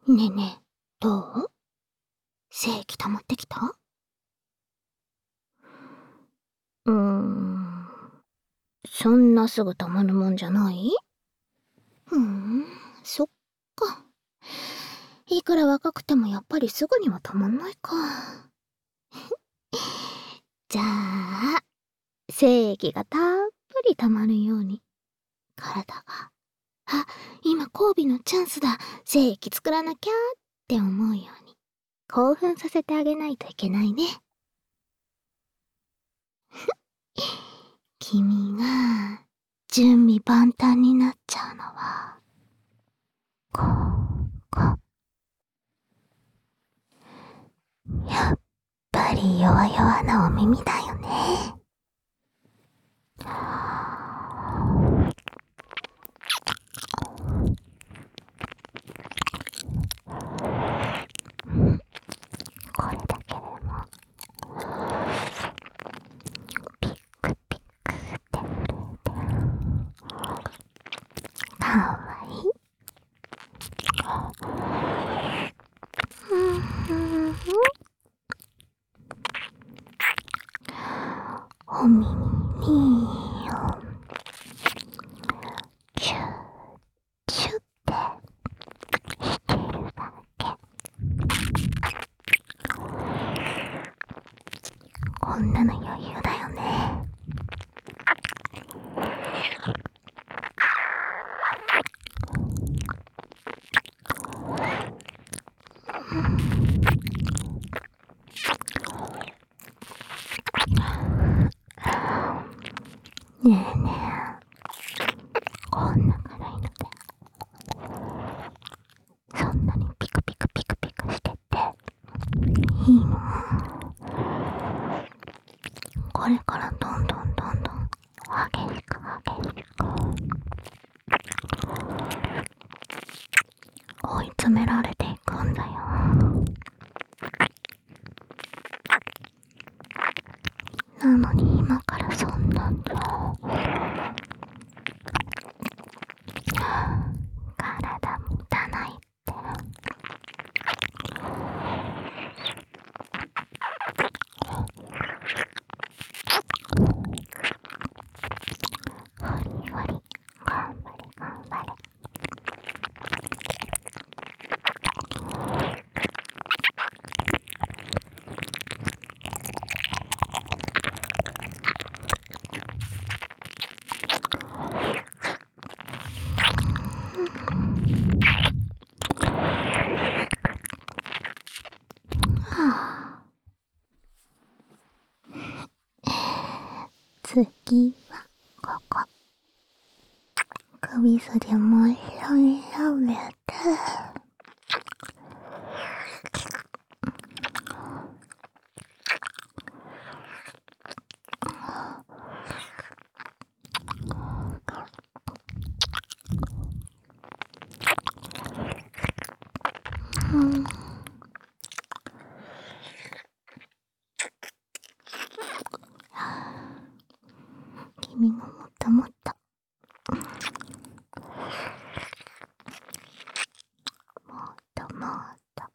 ねえねえ、どう？正気保ってきた？うーん、そんなすぐ溜まるもんじゃない？ふーん、そっか。いくら若くてもやっぱりすぐには溜まんないか。じゃあ、正気がたっぷり溜まるように、体が、あ、今交尾のチャンスだ、正気作らなきゃって思うように、興奮させてあげないといけないね。君が準備万端になっちゃうのは、ここ。やっぱり弱々なお耳だよね。これだけでもピックピックって震えてかわいい。お耳にチュッチュッってしてるだけ。こんなの余裕だよね。ねえねえ、こんな辛いのでそんなにピクピクピクピクしてっていいの？これからどんどんどんどん激しく激しく追い詰められていくんだよ。なのに今からそんなんじゃ体持たないって。ほりほり、頑張れ頑張れ。はあ、次はここ。首筋も一緒に舐めて。君ももっともっともっともっと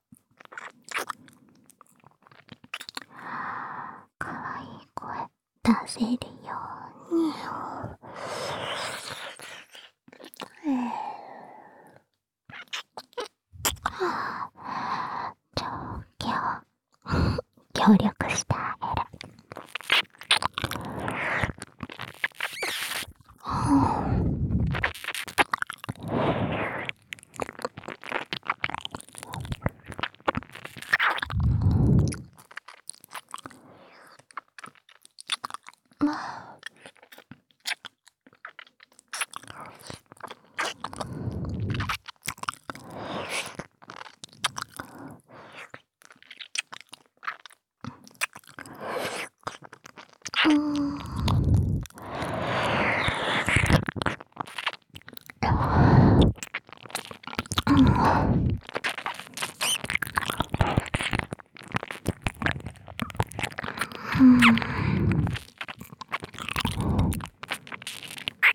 かわいい声出せるように。協力してあげる。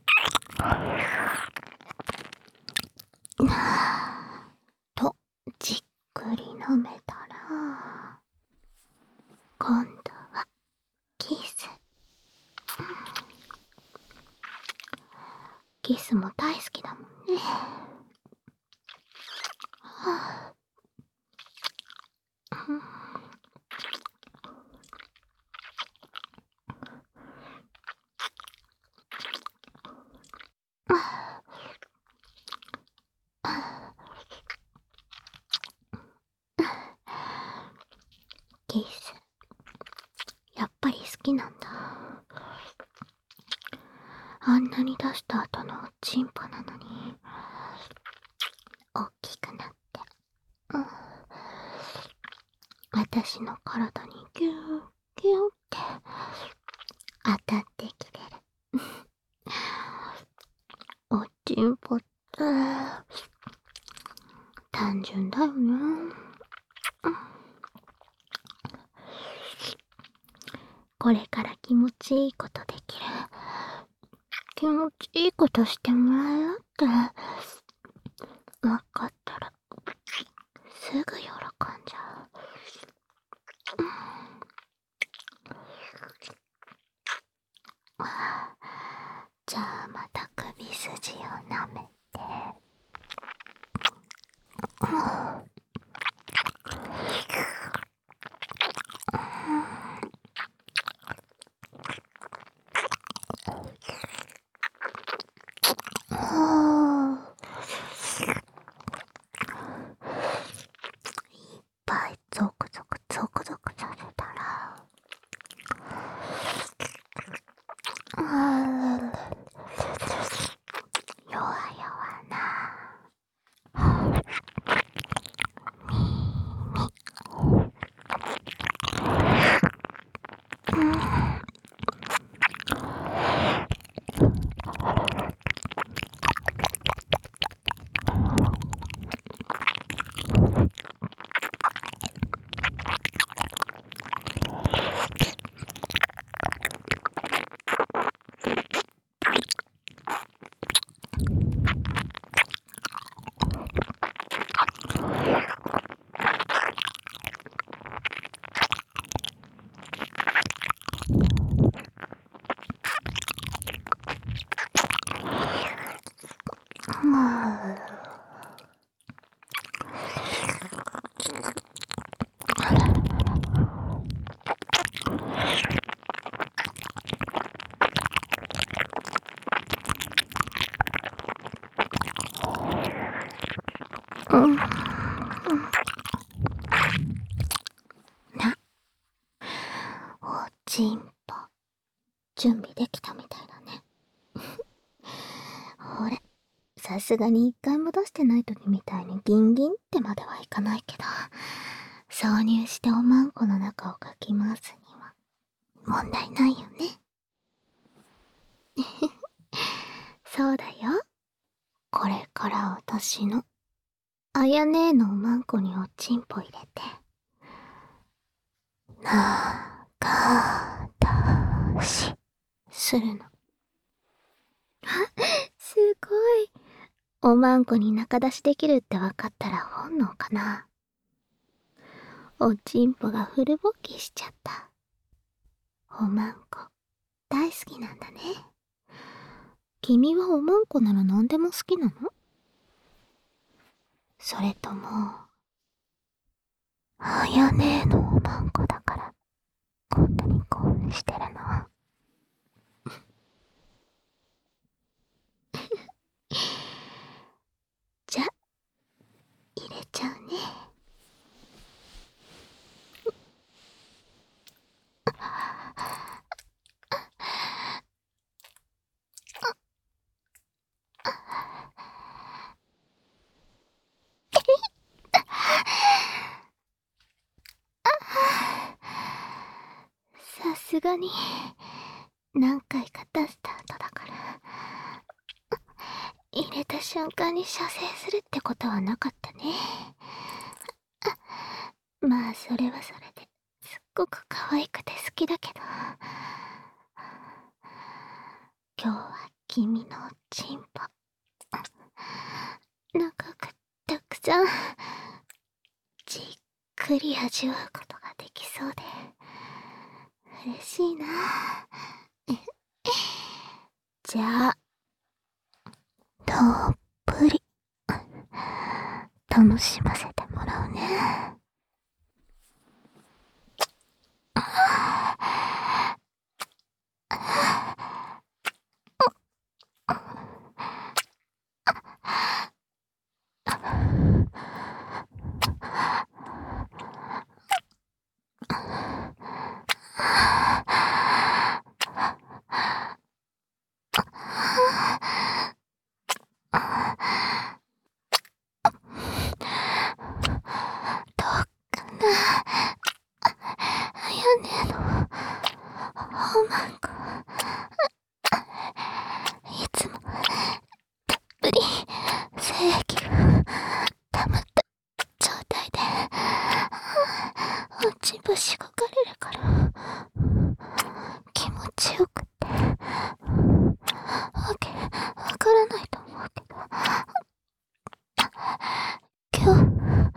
と、じくり舐めたら、今度はキス。キスも大好きだもんね。はあ、キス、やっぱり好きなんだ。あんなに出した後のチンポなのに、大きくなって、私の体にギューギューって当たってきてる。おちんぽって単純だよね。これから気持ちいいことできる。気持ちいいことしてもらえるって分かったらすぐ喜んじゃう。じゃあまた首筋を舐めて。いっぱいゾクゾクゾクゾクさせたら、弱々なおちんぽ準備できたみたいだね。ほれ、さすがに一回も出してない時みたいにギンギンってまではいかないけど、挿入しておまんこの中をかき回すには問題ないよね。そうだよ。これから私のあやねえのおまんこにおちんぽ入れて中出しするの。すごい。おまんこに中出しできるって分かったら本能かな。おちんぽがフル勃起しちゃった。おまんこ大好きなんだね。君はおまんこなら何でも好きなの？それともあやねえのおまんこだからこんなに興奮してるの？じゃ、入れちゃうね。さすがに何回か出した後だから入れた瞬間に射精するってことはなかったね。まあそれはそれですっごく可愛くて好きだけど、今日は君のチンポ長くたくさんじっくり味わうことができそうで嬉しいな。じゃあたっぷり楽しませてもらうね。いつもたっぷり精液が溜まった状態でおちんぽしごかれるから気持ちよくってわけわからないと思うけど、今日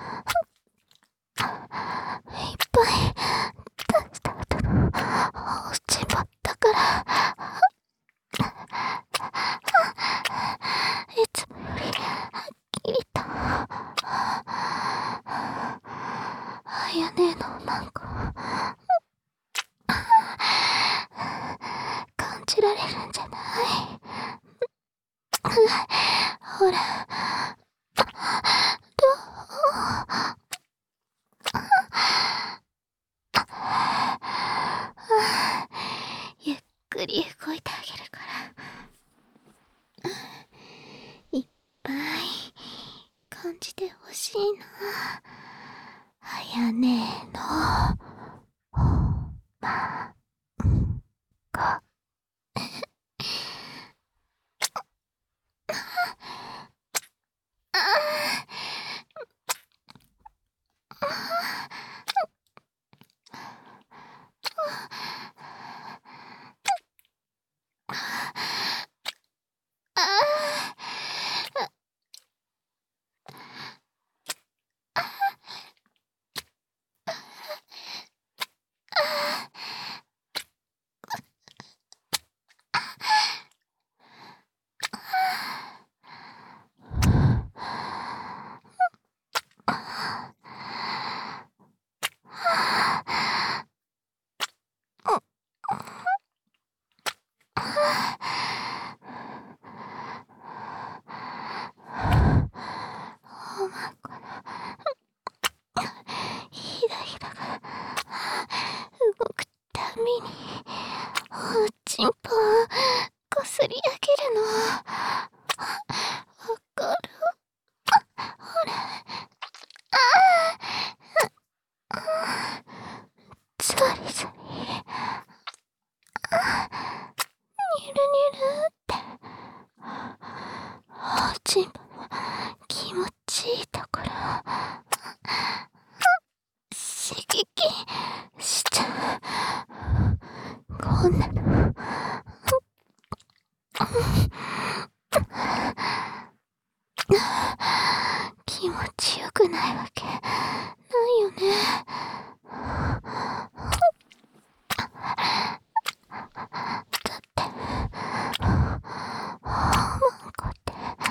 いっぱい出した後のおちんぽだからいつもよりはっきりとあやねのマンコ感じられるんじゃない？ほらどう？ゆっくり動いてあげるからいっぱい感じてほしいな。あやねのマンコひだひだが動くたびにおちんぽをこすり上げるのわかる？ほらザリザリニュルニュルっておちんぽの気持ちいいところ刺激しちゃう。こんなの気持ちよくないわけないよね。だってマンコって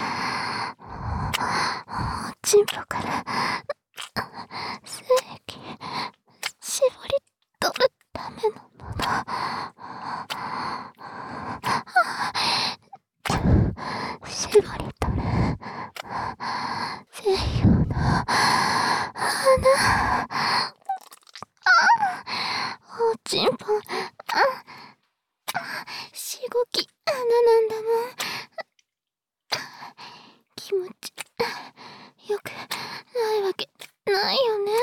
おちんぽから精液絞り取るためのもの。絞り取る専用の穴。おちんぽしごき穴なんだもん。気持ちよくないわけないよね。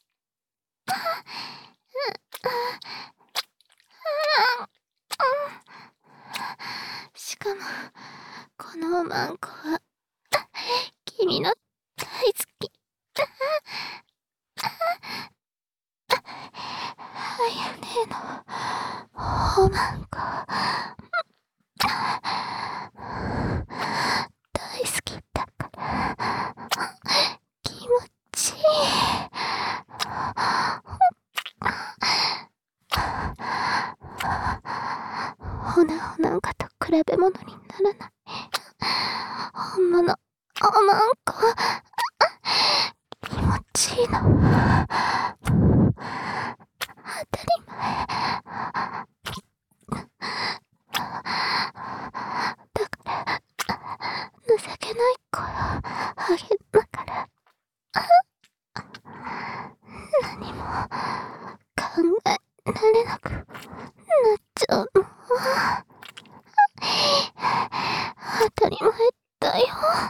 しかもこのマンコは君の大好きあやねのおまんこ大好きだから気持ちいい。 比べ物にならない。本物、おまんこ、気持ちいいの。当たり前。だから、情けない声をあげながら、何も考えられなくなっちゃうの。当たり前だよ。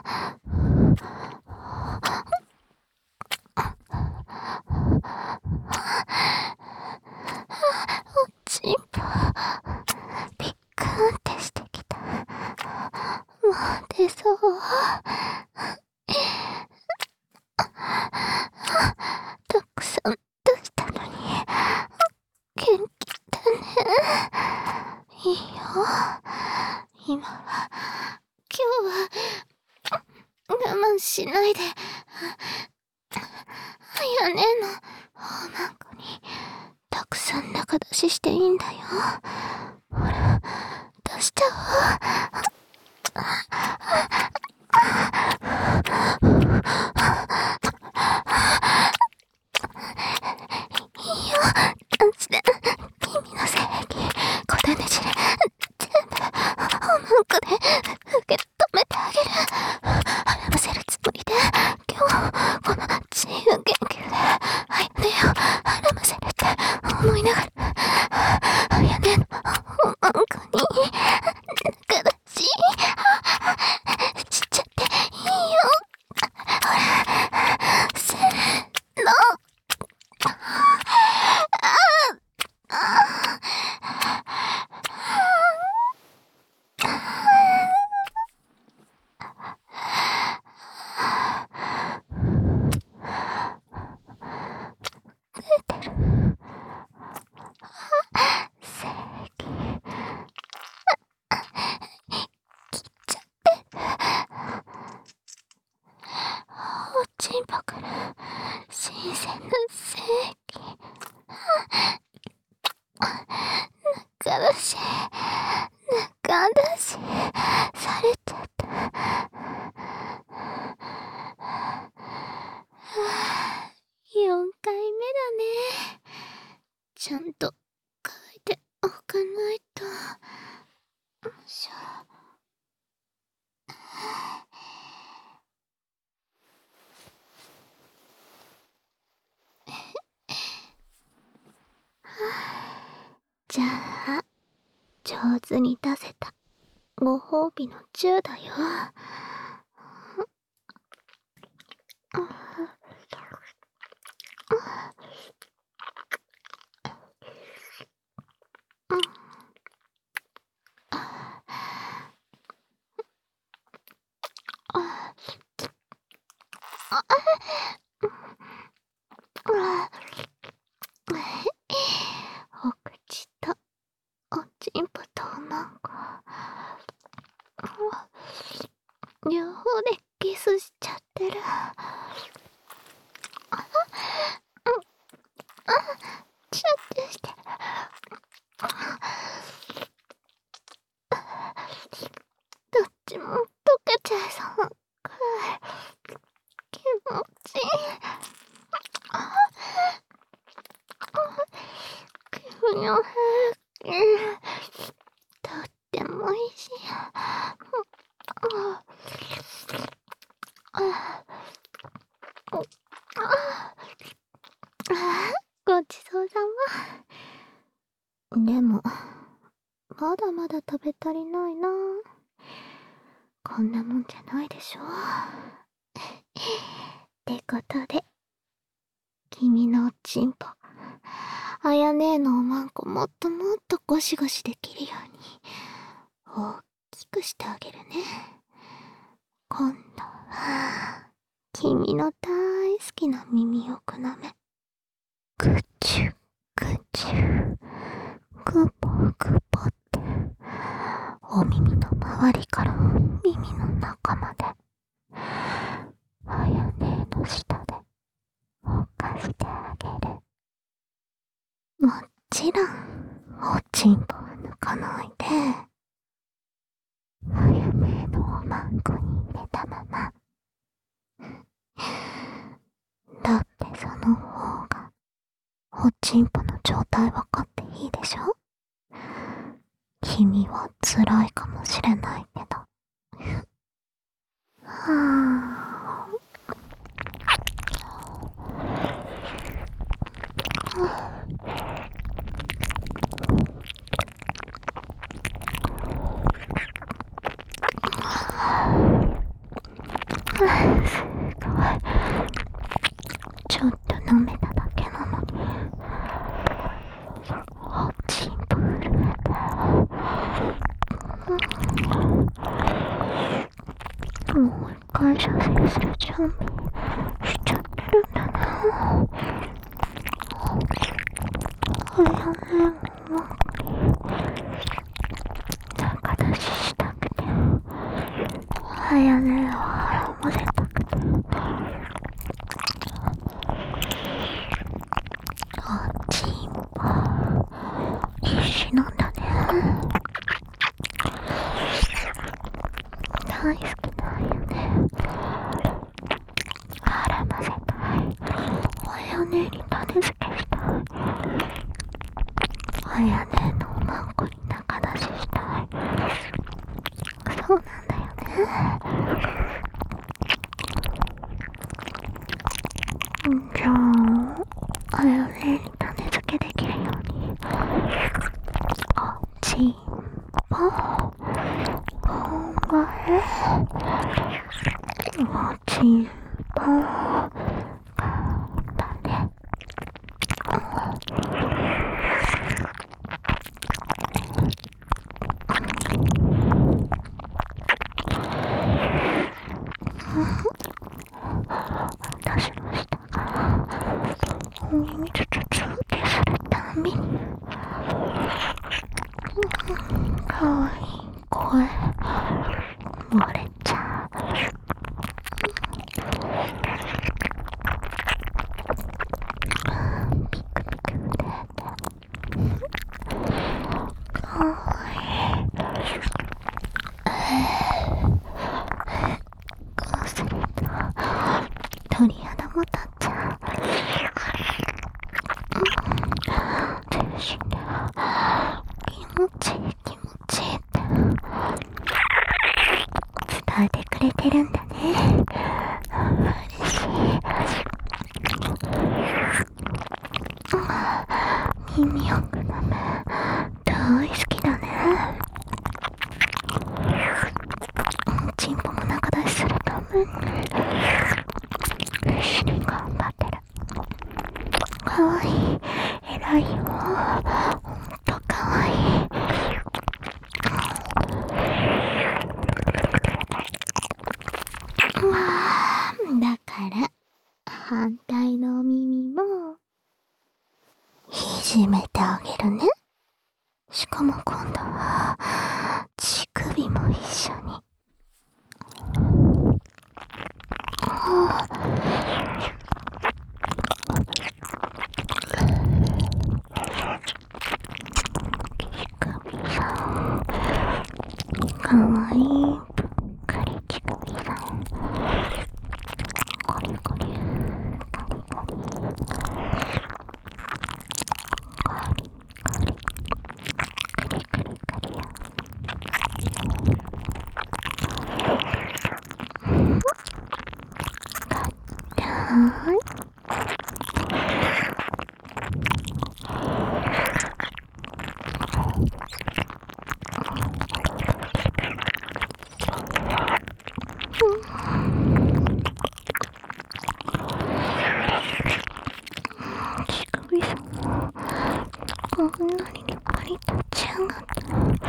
おちんぽ、びっくんってしてきた。もう出そう。たくさん出したのに、元気だね。いいよ。今は、今日は、我慢しないで、あやねのおまんこに、たくさん仲出ししていいんだよ。ほら、出しちゃおう。いいよ、出して。君の性癖、小種じれ、全部、おまんこで受け止めてあげる。払わせるつもりで、今日、この自由研究で、あやねを払わせるって思いながら、あやねのおまんこに、仲出し、しちゃっていいよ。ほら、せーの。おちんぽから新鮮な精液中出し中出しされちゃった。4回目だね。ちゃんと書いておかないと。よいしょ。じゃあ、上手に出せたご褒美のチューだよ。お口とおちんぽとおまんこ、両方でキスしちゃってる。チュッてして。どっちも溶けちゃいそうくらい気持ちいい。君の平気、とってもいいし。ごちそうさま。でも、まだまだ食べ足りないな。こんなもんじゃないでしょ。ってことで、君のおちんぽ、あやねえのおまんこもっともっとゴシゴシできるように、大きくしてあげるね。今度は、君の大好きな耳をくなめ、ぐちゅぐちゅ、ぐぽぐぽって、お耳の周りから耳の中まで、あやねえの下で、ほかしてあげる。もちろん、おちんぽは抜かないで。 の方がおちんぽの状態わかっていいでしょ。君は辛いかもしれないけど。はぁ。すごい。ちょっと舐めただけなのにおちんぽ震えた。もう一回射精する準備しちゃってるんだな。早めも高出ししたくて、早めを腹混ぜたくて、おちんぽ必死なんだね。大好きだよね。腹混ぜたい。親姉に種付けしたい。親姉のおまんこに中出ししたい。そうなんだよね。じゃあ親姉に種付けできるようにおちんぽほんまへおちんぽだね。私の舌が耳つつつってするたびにかわいい声漏れちゃう。ピクピクでかわいい。忘れた。鳥肌も立っちゃう。全身で気持ちいい気持ちいいって伝えてくれてるんだね。嬉しい。耳をくまむ大好きだね。ちんぽも中出しするために必死に頑張ってる。かわいい。偉いよ。ほんとかわいい。だから反対のお耳もいじめてあげるね。しかも今度は乳首も一緒に。かわいいぷっくり乳首さん。コリコリカリカリコリコリクリクリカリはい。乳首さんもこんなに立派に立ち上がって。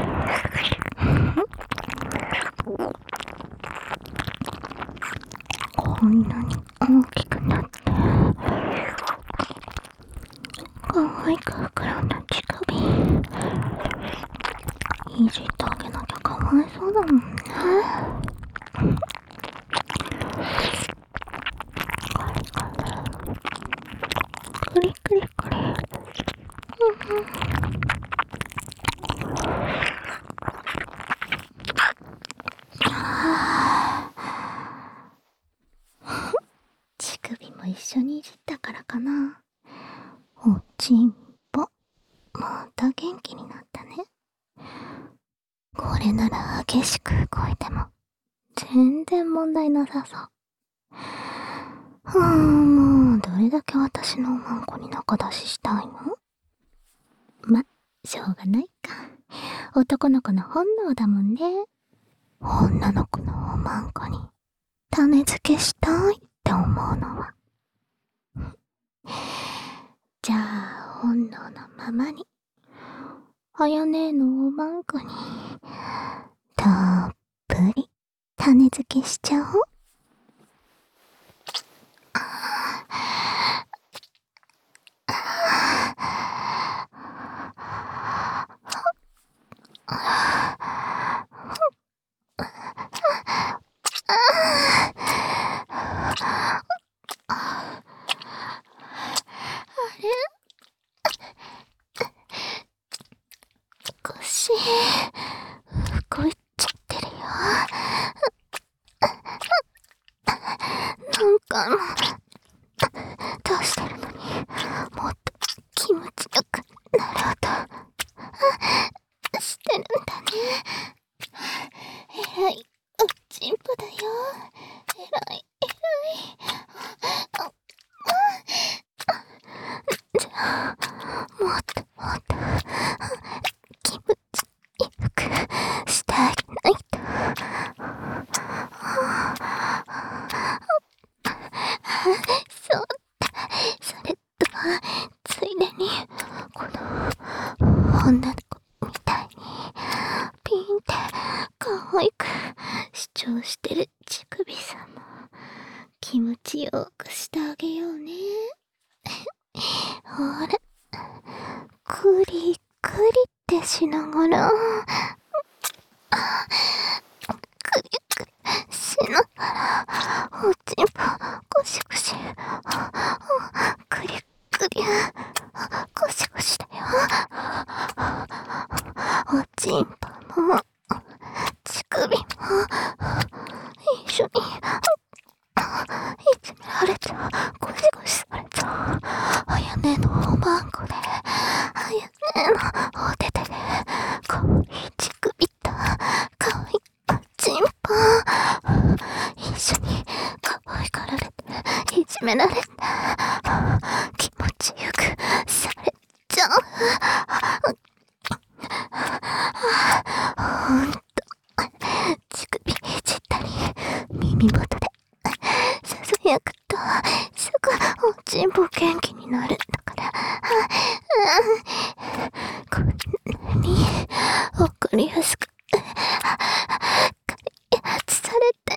こんなに大きくなって可愛く膨らんだ乳首いじってあげなきゃかわいそうだもんね。クリクリクリ。 も一緒にいじったからかな。おちんぽ、また元気になったね。これなら激しく動いても全然問題なさそう。もうどれだけ私のおまんこに仲出ししたいの？ま、しょうがないか。男の子の本能だもんね。女の子のおまんこに種付けしたいって思うのは。じゃあ本能のままにあやねえのおまんこにたっぷり種付けしちゃおう。腰動いちゃってるよ。なんか出してるのにもっと気持ちよくなろうとしてるんだね。えらいおちんぽだよ。えらいえらい。じゃあもっともっと気持ちよくしてあげないと。そうだ。それとついでにこの女の子みたいにピンって可愛く主張してる乳首さんも気持ちよくしてあげようね。ほら、クリクリってしながらクリクリしながらおちんぽゴシゴシクリクリゴシゴシだよ。おちんぽも乳首も一緒にいじめられちゃう、ゴシゴシされちゃう。あやねのおまんこであやねのお手手でかわいい乳首とかわいいおちんぽ一緒にかわいがられていじめられて気持ちよくされちゃう。ほんと乳首いじったり耳元でささやくとすぐおちんぽ元気になるんだから。こんなにわかりやすく開発されて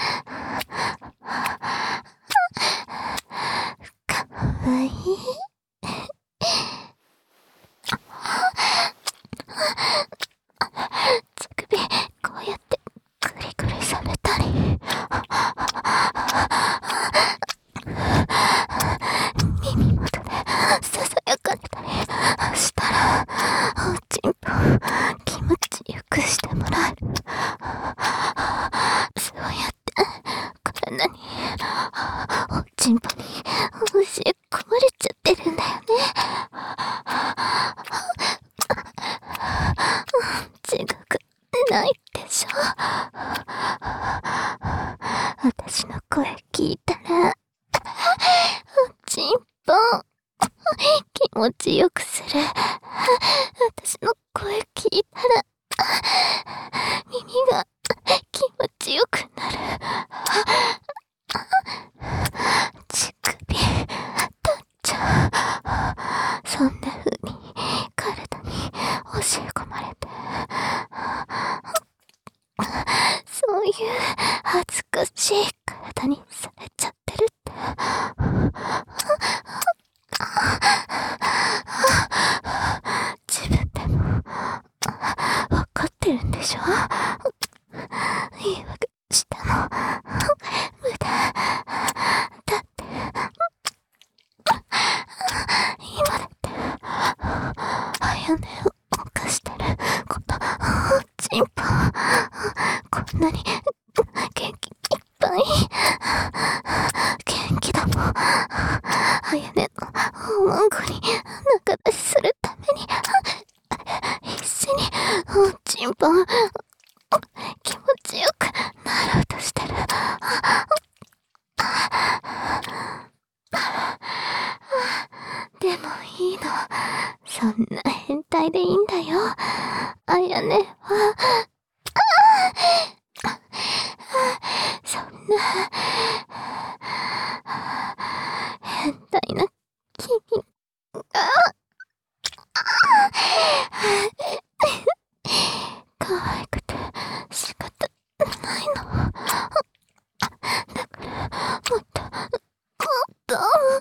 かわいい。乳首こうやってクリクリされたり耳元でささやかれたりしたらおちんぽ気持ちよくしてもらえる。そうやって体におちんぽに押し込まれちゃってるんだよね。違くないでしょ。私の声聞いたらおちんぽ気持ちよくする。私の声聞いたら耳が気持ちよくなる。乳首立っちゃう。そんな風に体に教え込まれてそういう恥ずかしい体にされちゃってるって。自分でもわかってるんでしょ。言い訳しても無駄だって。今だってあやねを犯してるこのおちんぽこんなに元気いっぱい元気だもん。 あやねのおまんこに仲出しするために必死におちんぽを気持ちよくなろうとしてる。でもいいの。そんな変態でいいんだよ。あやねは、そんな、変態な君が、可愛くて仕方ないの。だから、もっと、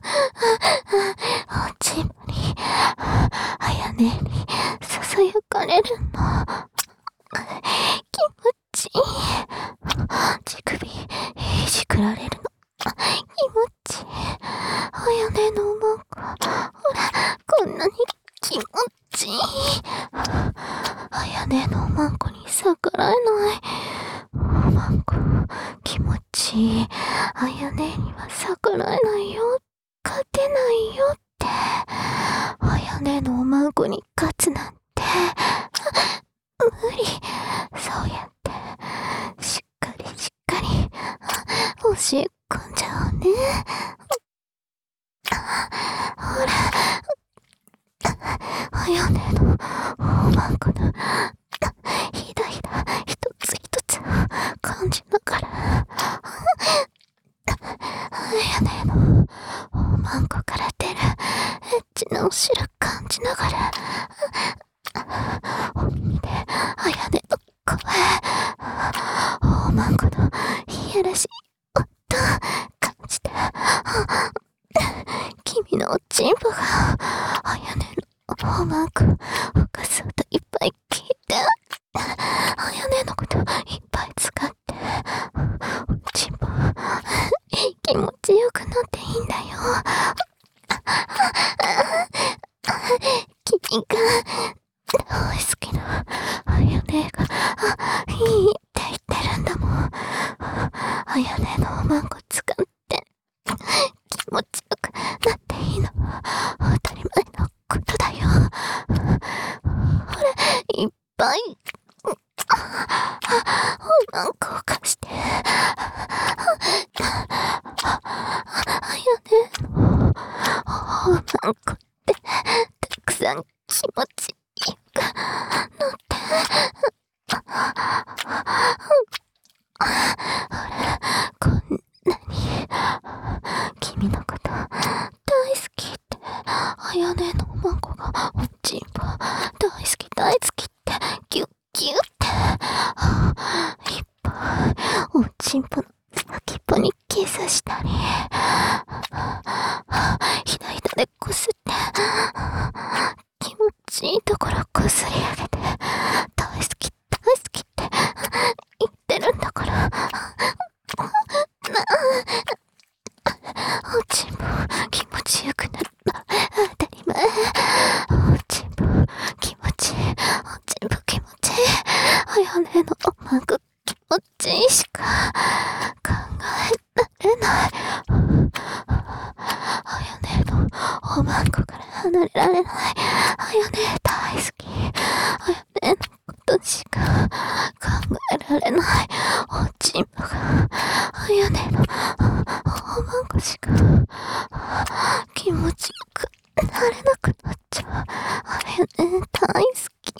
おちんぽに、あやねに囁かれるの。気持ちいい。乳首いじくられるの。気持ちいい。あやねのおまんこ、ほら、こんなに気持ちいい。あやねのおまんこに逆らえない。おまんこ、気持ちいい。あやねには逆らえないよ。勝てないよって。あやねのおまんこに勝つなんて、無理。そうやって、しっかり教え込んじゃおうね。ほら、あやねのおまんこのひだひだ一つ一つ感じながら、あやねのおまんこから出るエッチなお汁感じながら、お耳であやねの声、おまんこのいやらしい音感じて、君のおちんぽがあやねのおまんこをかす音いっぱい聞いて、あやねのこといっぱい使って、おちんぽ気持ちよくなっていいんだよ。君が大好きなあやねがいいって言ってるんだもん。あやねのおまんこ使って気持ちよくなっていいのは当たり前のことだよ。ほら、いっぱいおまんこを貸して、あやねのおまんこってたくさん気持ちよくなって、ほら、こんなに君のこと大好きって、あやねのおまんこがおちんぽ大好き大好きってギュッギュッっていっぱいおちんぽの先っぽにキスしたり、ひだひだでこすって気持ちいいところこすり上げて大好き大好きって言ってるんだから、おちんぽ気持ちよくなるの当たり前。おちんぽ気持ちいい。おちんぽ気持ちいい。あやねのおまんこ気持ちいいしか考えられない。あやねのおまんこから離れられない。あやね大好き。あやねのことしか考えられない。おちんぽがあやねのおまんこしか気持ちよくなれなくなっちゃう。あやね大好き。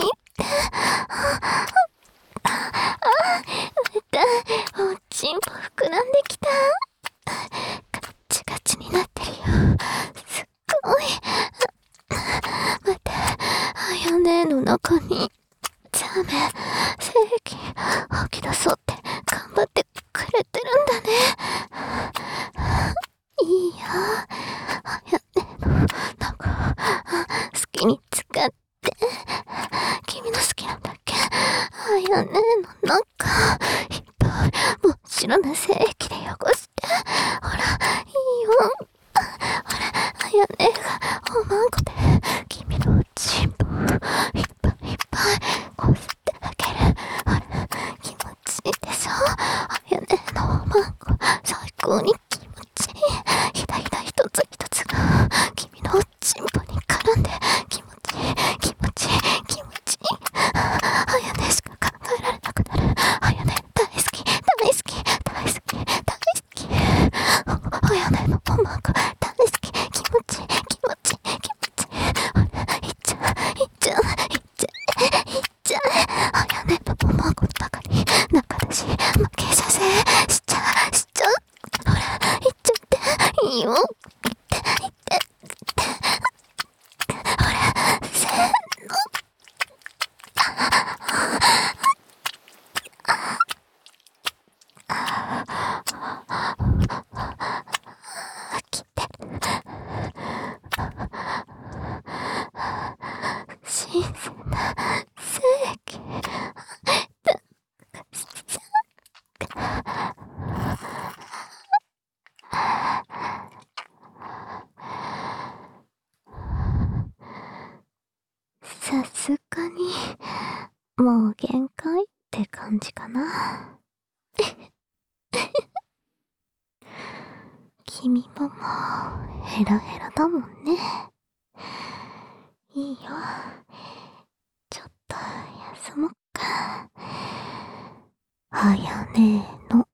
おちんぽ膨らんできた。ガッチガチになってるよ。すっごい。待って、あやねの中にザメ、精液吐き出そうって頑張ってくれてるんだね。いいよ。あやねの中好きに使って。君の好きなんだっけ。あやねの中いっぱい真っ白な精液で汚して。ほら、いいよ。ほら、あやねがおまんこで君のおちんぽいっぱいいっぱいこすってあげる。ほら、気持ちいいでしょ。あやねのおまんこ最高に気持ちいい。ひだひだひ正義。さすがに、もう限界って感じかな。君ももうヘラヘラだもんね。いいよ。ちょっと休もっか。はやねーの。